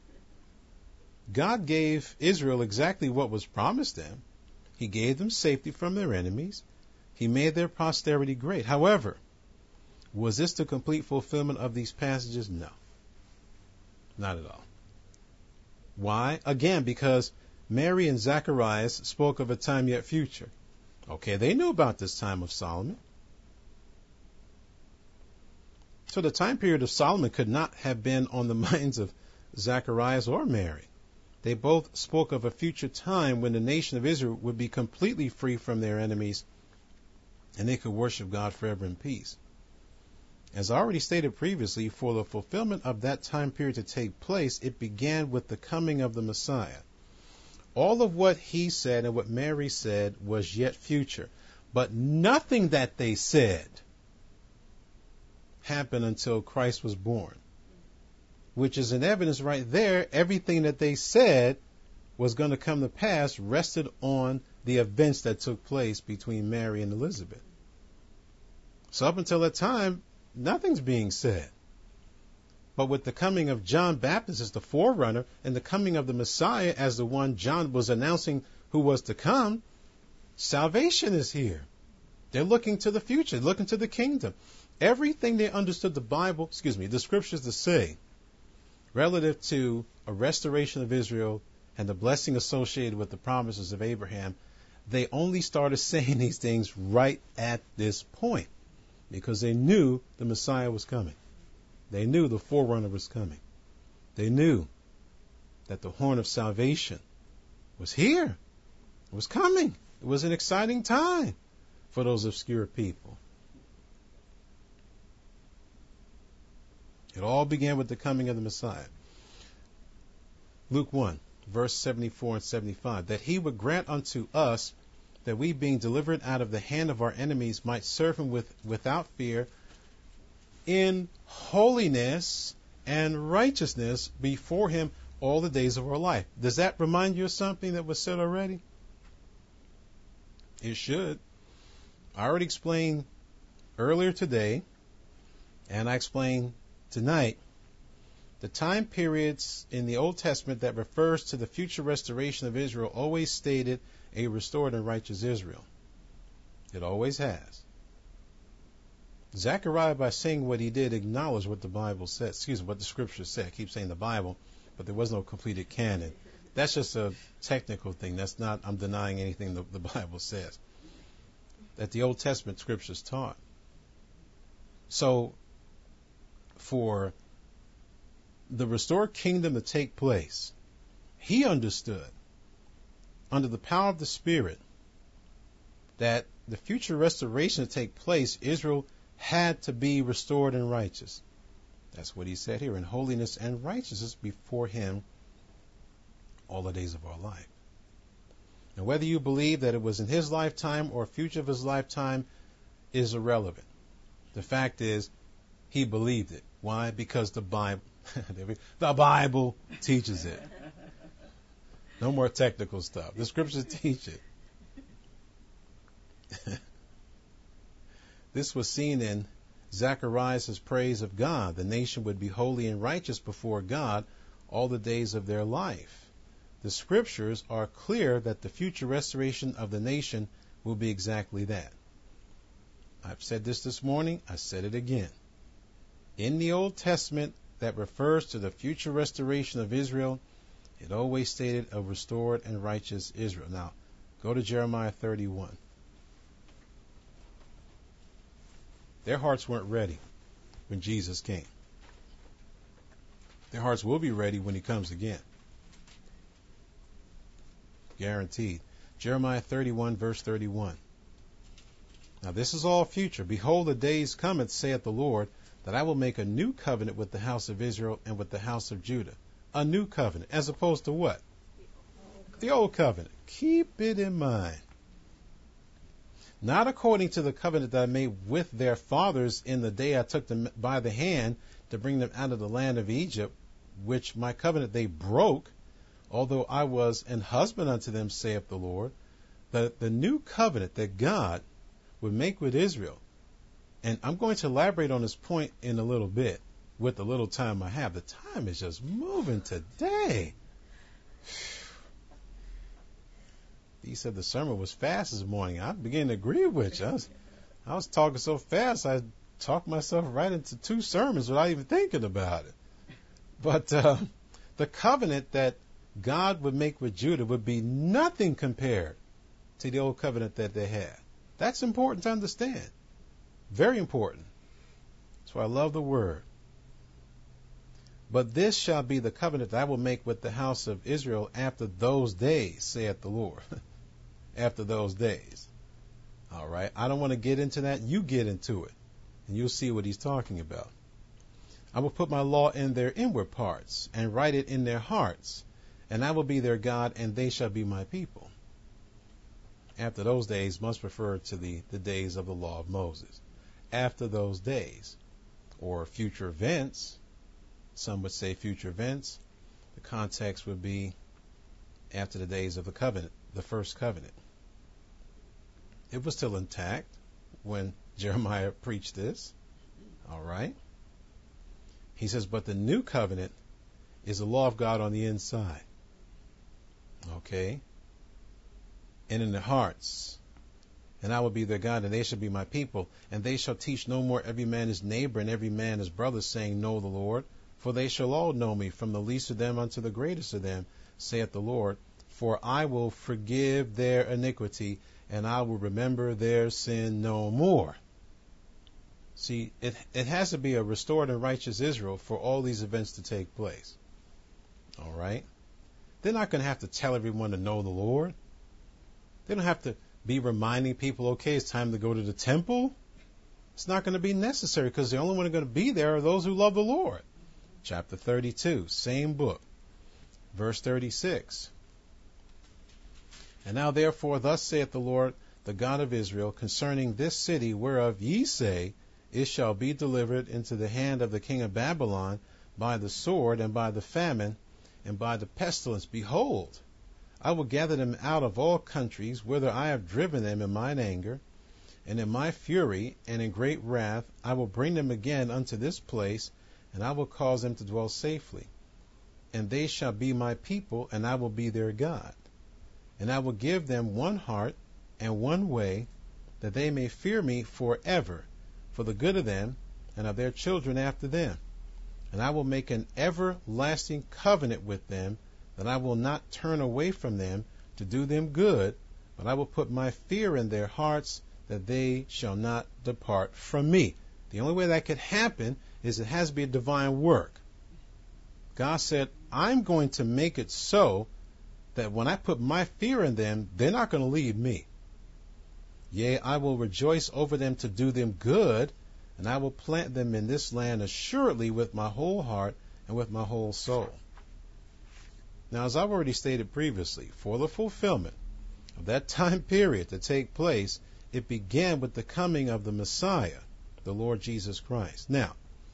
God gave Israel exactly what was promised them. He gave them safety from their enemies. He made their posterity great. However, was this the complete fulfillment of these passages? No. Not at all. Why? Again, because Mary and Zacharias spoke of a time yet future. Okay, they knew about this time of Solomon. So the time period of Solomon could not have been on the minds of Zacharias or Mary. They both spoke of a future time when the nation of Israel would be completely free from their enemies and they could worship God forever in peace. As already stated previously, for the fulfillment of that time period to take place, it began with the coming of the Messiah. All of what he said and what Mary said was yet future, but nothing that they said happened until Christ was born, which is an evidence right there. Everything that they said was going to come to pass rested on the events that took place between Mary and Elizabeth. So up until that time, nothing's being said. But with the coming of John Baptist as the forerunner and the coming of the Messiah as the one John was announcing who was to come, salvation is here. They're looking to the future, looking to the kingdom. Everything they understood the scriptures to say relative to a restoration of Israel and the blessing associated with the promises of Abraham, they only started saying these things right at this point because they knew the Messiah was coming. They knew the forerunner was coming. They knew that the horn of salvation was here. It was coming. It was an exciting time for those obscure people. It all began with the coming of the Messiah. Luke 1, verse 74 and 75, that he would grant unto us that we, being delivered out of the hand of our enemies, might serve him without fear in holiness and righteousness before him all the days of our life. Does that remind you of something that was said already? It should. I already explained earlier today, and I explained tonight, the time periods in the Old Testament that refers to the future restoration of Israel always stated a restored and righteous Israel. It always has. Zechariah, by saying what he did, acknowledged what the Bible said. What the scriptures said. I keep saying the Bible, but there was no completed canon. That's just a technical thing. That's not, I'm denying anything the Bible says. That the Old Testament scriptures taught. So, for the restored kingdom to take place, he understood, under the power of the Spirit, that the future restoration to take place, Israel had to be restored and righteous. That's what he said here, in holiness and righteousness before him all the days of our life. Now, whether you believe that it was in his lifetime or future of his lifetime is irrelevant. The fact is, he believed it. Why? Because the Bible teaches it. No more technical stuff. The scriptures teach it. This was seen in Zacharias' praise of God. The nation would be holy and righteous before God all the days of their life. The scriptures are clear that the future restoration of the nation will be exactly that. I've said this morning. I said it again. In the Old Testament that refers to the future restoration of Israel, it always stated a restored and righteous Israel. Now, go to Jeremiah 31. Their hearts weren't ready when Jesus came. Their hearts will be ready when he comes again. Guaranteed. Jeremiah 31, verse 31. Now this is all future. Behold, the days cometh, saith the Lord, that I will make a new covenant with the house of Israel and with the house of Judah. A new covenant, as opposed to what? The old covenant. Keep it in mind. Not according to the covenant that I made with their fathers in the day I took them by the hand to bring them out of the land of Egypt, which my covenant they broke, although I was an husband unto them, saith the Lord. The new covenant that God would make with Israel. And I'm going to elaborate on this point in a little bit with the little time I have. The time is just moving today. He said the sermon was fast this morning. I began to agree with you. I was talking so fast, I talked myself right into 2 sermons without even thinking about it. But the covenant that God would make with Judah would be nothing compared to the old covenant that they had. That's important to understand. Very important. That's why I love the word. But this shall be the covenant that I will make with the house of Israel after those days, saith the Lord. After those days. All right. I don't want to get into that. You get into it, and you'll see what he's talking about. I will put my law in their inward parts and write it in their hearts, and I will be their God, and they shall be my people. After those days must refer to the days of the law of Moses. After those days, or future events, some would say future events. The context would be after the days of the covenant, the first covenant. It was still intact when Jeremiah preached this. All right. He says, but the new covenant is the law of God on the inside. Okay. And in their hearts. And I will be their God, and they shall be my people. And they shall teach no more every man his neighbor and every man his brother, saying, Know the Lord. For they shall all know me, from the least of them unto the greatest of them, saith the Lord. For I will forgive their iniquity, and I will remember their sin no more. See, it has to be a restored and righteous Israel for all these events to take place. All right? They're not going to have to tell everyone to know the Lord. They don't have to be reminding people, okay, it's time to go to the temple. It's not going to be necessary, because the only one who are going to be there are those who love the Lord. Chapter 32, same book, verse 36. And now therefore thus saith the Lord, the God of Israel, concerning this city whereof ye say, it shall be delivered into the hand of the king of Babylon by the sword and by the famine and by the pestilence. Behold, I will gather them out of all countries, whither I have driven them in mine anger, and in my fury, and in great wrath, I will bring them again unto this place, and I will cause them to dwell safely. And they shall be my people, and I will be their God. And I will give them one heart and one way, that they may fear me forever, for the good of them and of their children after them. And I will make an everlasting covenant with them, that I will not turn away from them to do them good, but I will put my fear in their hearts, that they shall not depart from me. The only way that could happen is it has to be a divine work. God said, I'm going to make it so that when I put my fear in them, they're not going to leave me. Yea, I will rejoice over them to do them good, and I will plant them in this land assuredly with my whole heart and with my whole soul. Now, as I've already stated previously, for the fulfillment of that time period to take place, it began with the coming of the Messiah, the Lord Jesus Christ. Now,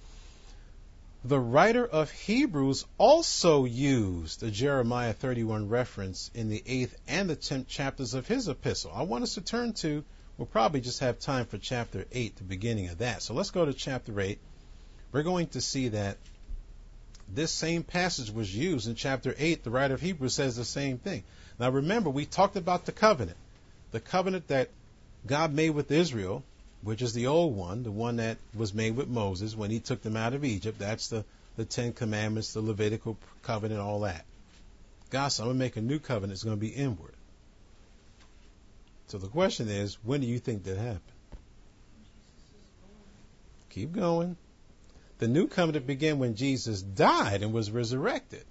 the writer of Hebrews also used a Jeremiah 31 reference in the 8th and the 10th chapters of his epistle. I want us to turn to, we'll probably just have time for chapter 8, the beginning of that. So let's go to chapter 8. We're going to see that this same passage was used in chapter 8. The writer of Hebrews says the same thing. Now remember, we talked about the covenant that God made with Israel, which is the old one, the one that was made with Moses when he took them out of Egypt. That's the Ten Commandments, the Levitical covenant, all that. God said, I'm going to make a new covenant. It's going to be inward. So the question is, when do you think that happened? Keep going. The new covenant began when Jesus died and was resurrected.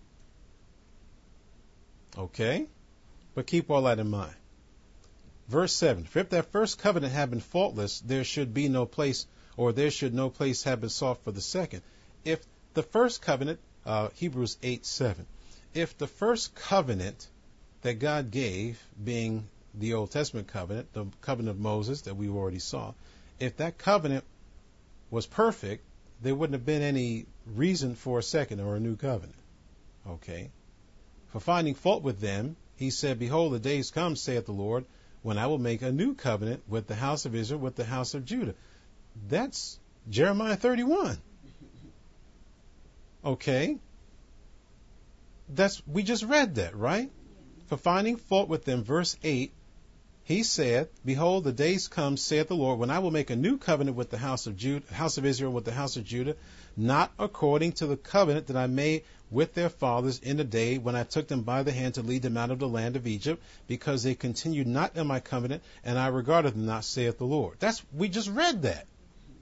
Okay? But keep all that in mind. Verse 7, for if that first covenant had been faultless, there should be no place, or there should no place have been sought for the second. If the first covenant, Hebrews 8:7, if the first covenant that God gave, being the Old Testament covenant, the covenant of Moses that we already saw, if that covenant was perfect, there wouldn't have been any reason for a second or a new covenant. Okay? For finding fault with them, he said, behold, the days come, saith the Lord, when I will make a new covenant with the house of Israel, with the house of Judah. That's Jeremiah 31. Okay? We just read that, right? For finding fault with them, verse 8, he said, behold, the days come, saith the Lord, when I will make a new covenant with the house of Israel, with the house of Judah, not according to the covenant that I made with their fathers in the day when I took them by the hand to lead them out of the land of Egypt, because they continued not in my covenant, and I regarded them not, saith the Lord. We just read that.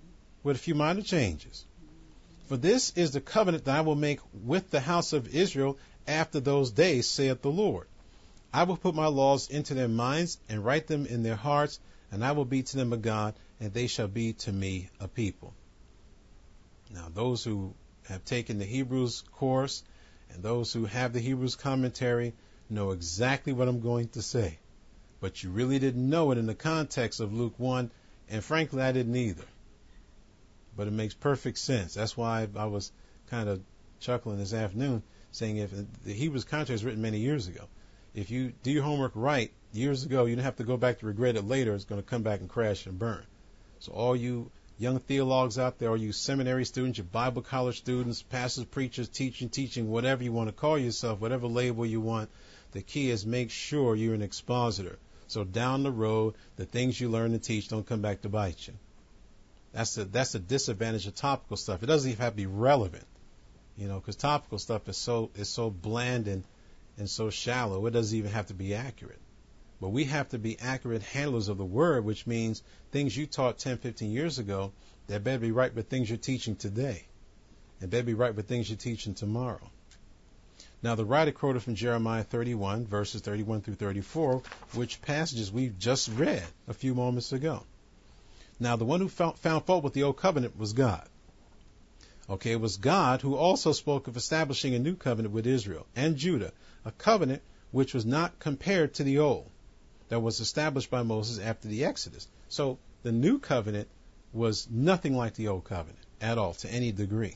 with a few minor changes. For this is the covenant that I will make with the house of Israel after those days, saith the Lord. I will put my laws into their minds and write them in their hearts, and I will be to them a God, and they shall be to me a people. Now, those who have taken the Hebrews course and those who have the Hebrews commentary know exactly what I'm going to say. But you really didn't know it in the context of Luke 1, and frankly, I didn't either. But it makes perfect sense. That's why I was kind of chuckling this afternoon, saying if the Hebrews commentary was written many years ago, if you do your homework right years ago, you don't have to go back to regret it later. It's going to come back and crash and burn. So all you young theologues out there, all you seminary students, your Bible college students, pastors, preachers, teaching, whatever you want to call yourself, whatever label you want, the key is make sure you're an expositor. So down the road, the things you learn and teach don't come back to bite you. That's the disadvantage of topical stuff. It doesn't even have to be relevant, because topical stuff is so bland and so shallow. It doesn't even have to be accurate. But we have to be accurate handlers of the word, which means things you taught 10, 15 years ago, they better be right with things you're teaching today. And better be right with things you're teaching tomorrow. Now, the writer quoted from Jeremiah 31, verses 31 through 34, which passages we've just read a few moments ago. Now, the one who found fault with the old covenant was God. Okay, it was God who also spoke of establishing a new covenant with Israel and Judah, a covenant which was not compared to the old, that was established by Moses after the Exodus. So the new covenant was nothing like the old covenant at all, to any degree.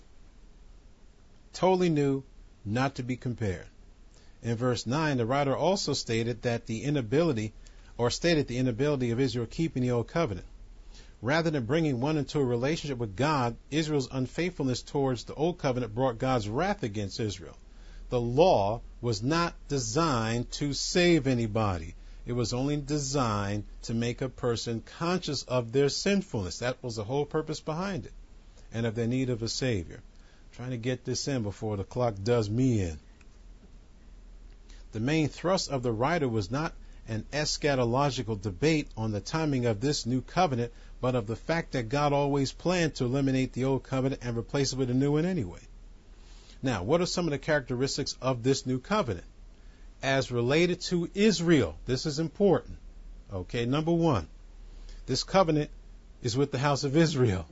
Totally new, not to be compared. In verse 9, the writer also stated the inability of Israel keeping the old covenant. Rather than bringing one into a relationship with God, Israel's unfaithfulness towards the old covenant brought God's wrath against Israel. The law was not designed to save anybody. It was only designed to make a person conscious of their sinfulness. That was the whole purpose behind it, and of their need of a Savior. I'm trying to get this in before the clock does me in. The main thrust of the writer was not an eschatological debate on the timing of this new covenant, but of the fact that God always planned to eliminate the old covenant and replace it with a new one anyway. Now, what are some of the characteristics of this new covenant? As related to Israel, this is important. Okay, number one, this covenant is with the house of Israel.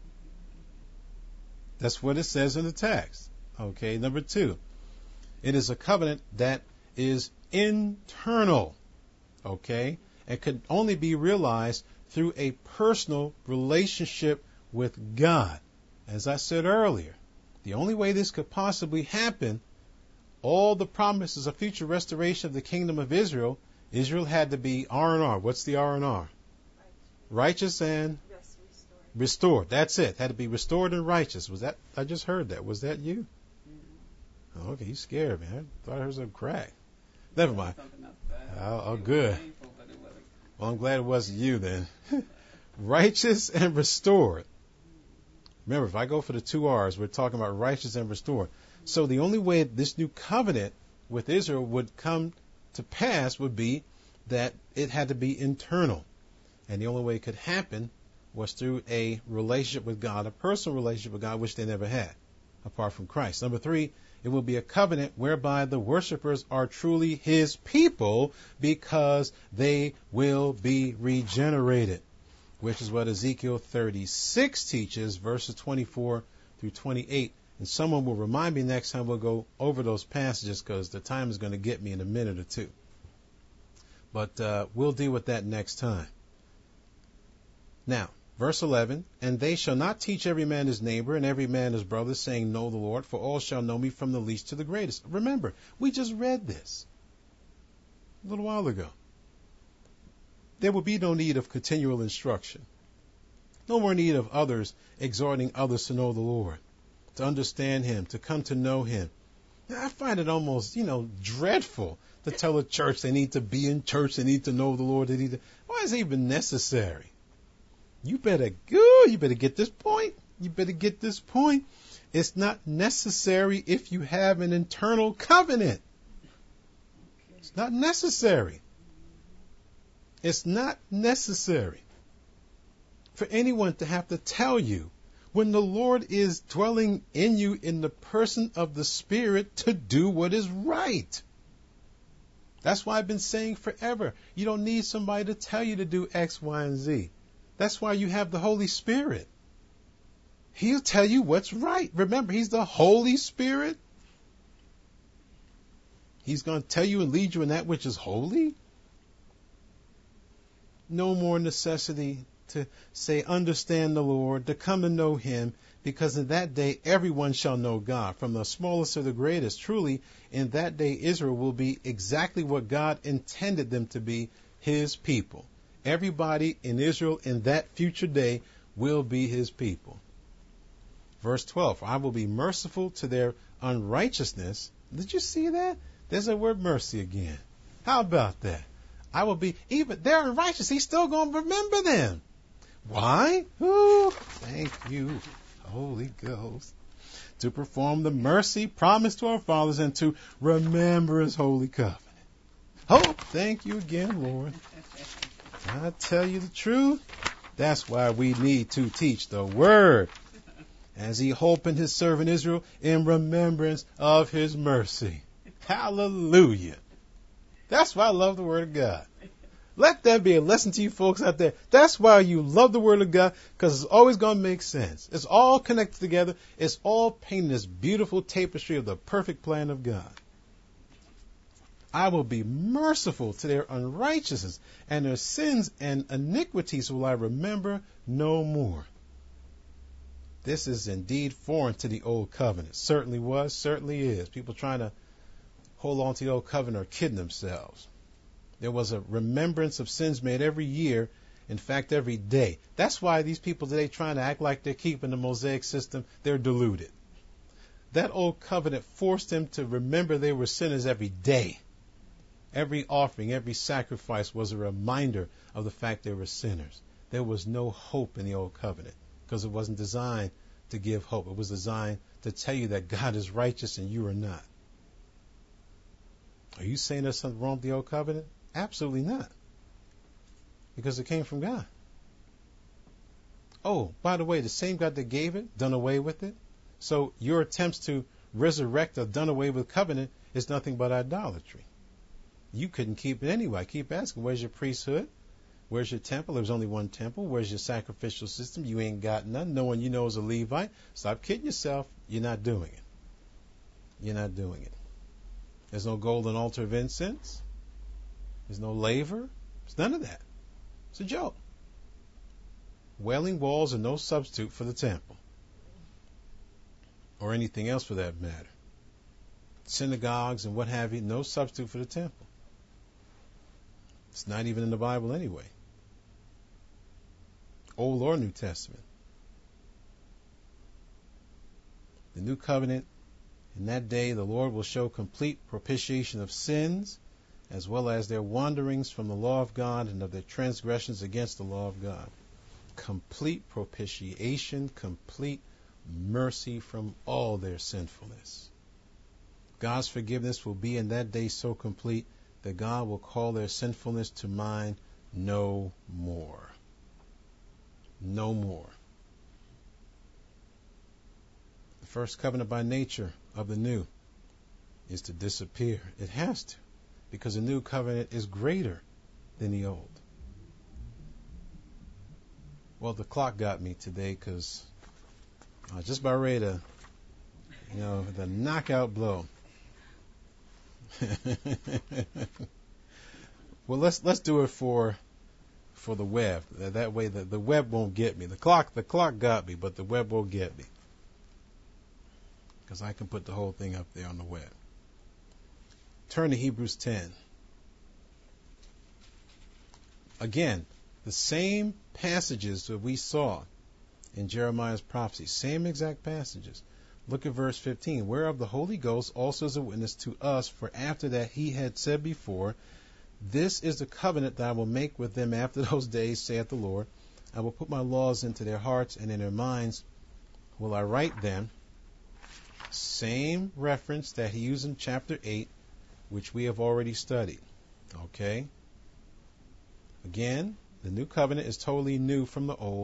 That's what it says in the text. Okay, number two, it is a covenant that is internal. Okay, and could only be realized through a personal relationship with God. As I said earlier, the only way this could possibly happen, all the promises of future restoration of the kingdom of Israel had to be R&R. What's the R&R? Righteous and restored. That's it. Had to be restored and righteous. Was that? I just heard that. Was that you? Oh, okay, you scared me. I thought I heard some crack. Never mind. Oh, good. Well, I'm glad it wasn't you then. Righteous and restored. Remember, if I go for the two R's, we're talking about righteous and restored. So the only way this new covenant with Israel would come to pass would be that it had to be internal. And the only way it could happen was through a relationship with God, a personal relationship with God, which they never had, apart from Christ. Number three, it will be a covenant whereby the worshipers are truly his people because they will be regenerated, which is what Ezekiel 36 teaches, verses 24 through 28. And someone will remind me next time we'll go over those passages because the time is going to get me in a minute or two. But we'll deal with that next time. Now, verse 11, and they shall not teach every man his neighbor and every man his brother, saying, Know the Lord, for all shall know me from the least to the greatest. Remember, we just read this a little while ago. There will be no need of continual instruction. No more need of others exhorting others to know the Lord, to understand him, to come to know him. Now, I find it almost, dreadful to tell a church they need to be in church, they need to know the Lord. Why is it even necessary? You better get this point. You better get this point. It's not necessary if you have an internal covenant. It's not necessary. It's not necessary for anyone to have to tell you when the Lord is dwelling in you in the person of the Spirit to do what is right. That's why I've been saying forever, you don't need somebody to tell you to do X, Y, and Z. That's why you have the Holy Spirit. He'll tell you what's right. Remember, He's the Holy Spirit. He's going to tell you and lead you in that which is holy. No more necessity to say, understand the Lord, to come to know Him, because in that day everyone shall know God, from the smallest to the greatest. Truly, in that day Israel will be exactly what God intended them to be, His people. Everybody in Israel in that future day will be His people. Verse 12, I will be merciful to their unrighteousness. Did you see that? There's that word mercy again. How about that? I will be, even they're unrighteous, He's still going to remember them. Why? Ooh, thank you, Holy Ghost. To perform the mercy promised to our fathers and to remember His holy covenant. Oh, thank you again, Lord. I tell you the truth. That's why we need to teach the Word, as He opened His servant Israel in remembrance of His mercy. Hallelujah. That's why I love the Word of God. Let that be a lesson to you folks out there. That's why you love the Word of God, because it's always going to make sense. It's all connected together. It's all painting this beautiful tapestry of the perfect plan of God. I will be merciful to their unrighteousness, and their sins and iniquities will I remember no more. This is indeed foreign to the old covenant. Certainly was, certainly is. People trying to hold on to the old covenant are kidding themselves. There was a remembrance of sins made every year, in fact, every day. That's why these people today trying to act like they're keeping the Mosaic system, they're deluded. That old covenant forced them to remember they were sinners every day. Every offering, every sacrifice was a reminder of the fact they were sinners. There was no hope in the old covenant because it wasn't designed to give hope. It was designed to tell you that God is righteous and you are not. Are you saying there's something wrong with the old covenant? Absolutely not. Because it came from God. Oh, by the way, the same God that gave it, done away with it. So your attempts to resurrect a done away with covenant is nothing but idolatry. You couldn't keep it anyway. I keep asking, where's your priesthood? Where's your temple? There was only one temple. Where's your sacrificial system? You ain't got none. No one you know is a Levite. Stop kidding yourself. You're not doing it. You're not doing it. There's no golden altar of incense. There's no laver. There's none of that. It's a joke. Wailing walls are no substitute for the temple. Or anything else for that matter. Synagogues and what have you, no substitute for the temple. It's not even in the Bible anyway. Old or New Testament. The new covenant, in that day the Lord will show complete propitiation of sins, as well as their wanderings from the law of God and of their transgressions against the law of God. Complete propitiation, complete mercy from all their sinfulness. God's forgiveness will be in that day so complete that God will call their sinfulness to mind no more. No more. The first covenant by nature of the new is to disappear. It has to, because the new covenant is greater than the old. Well, the clock got me today because I was just about ready to, the knockout blow. Well, let's do it for the web. That way the web won't get me. The clock got me, but the web won't get me, because I can put the whole thing up there on the web. Turn to Hebrews 10. Again, the same passages that we saw in Jeremiah's prophecy, same exact passages. Look at verse 15. Whereof the Holy Ghost also is a witness to us, for after that he had said before, this is the covenant that I will make with them after those days, saith the Lord. I will put my laws into their hearts, and in their minds will I write them. Same reference that he used in chapter 8, which we have already studied. Okay? Again, the new covenant is totally new from the old.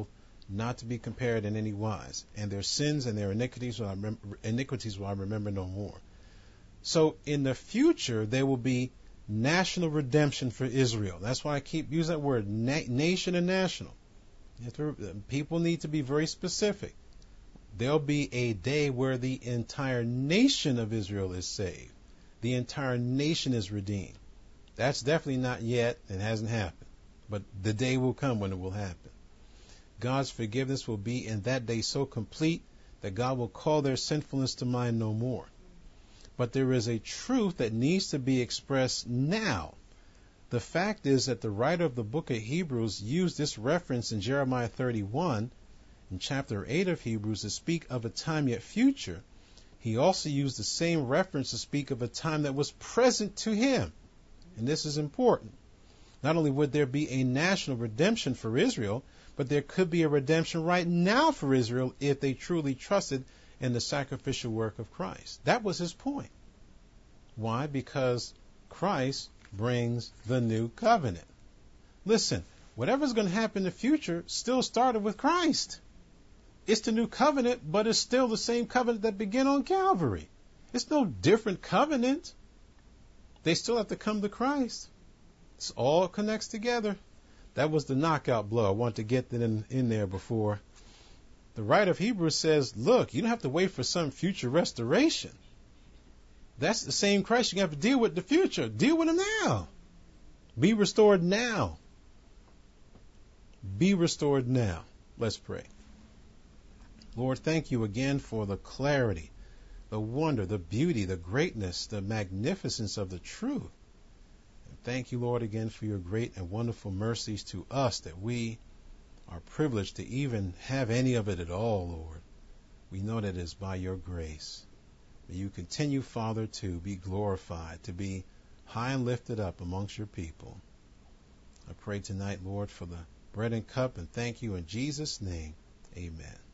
not to be compared in any wise. And their sins and their iniquities will I remember no more. So in the future, there will be national redemption for Israel. That's why I keep using that word, nation and national. People need to be very specific. There'll be a day where the entire nation of Israel is saved. The entire nation is redeemed. That's definitely not yet. It hasn't happened. But the day will come when it will happen. God's forgiveness will be in that day so complete that God will call their sinfulness to mind no more. But there is a truth that needs to be expressed now. The fact is that the writer of the book of Hebrews used this reference in Jeremiah 31, in chapter 8 of Hebrews, to speak of a time yet future. He also used the same reference to speak of a time that was present to him. And this is important. Not only would there be a national redemption for Israel, but there could be a redemption right now for Israel if they truly trusted in the sacrificial work of Christ. That was his point. Why? Because Christ brings the new covenant. Listen, whatever's going to happen in the future still started with Christ. It's the new covenant, but it's still the same covenant that began on Calvary. It's no different covenant. They still have to come to Christ. It all connects together. That was the knockout blow. I want to get that in there before. The writer of Hebrews says, look, you don't have to wait for some future restoration. That's the same Christ you have to deal with in the future. Deal with him now. Be restored now. Be restored now. Let's pray. Lord, thank you again for the clarity, the wonder, the beauty, the greatness, the magnificence of the truth. And thank you, Lord, again for your great and wonderful mercies to us that we are privileged to even have any of it at all, Lord. We know that it is by your grace. May you continue, Father, to be glorified, to be high and lifted up amongst your people. I pray tonight, Lord, for the bread and cup, and thank you in Jesus' name. Amen.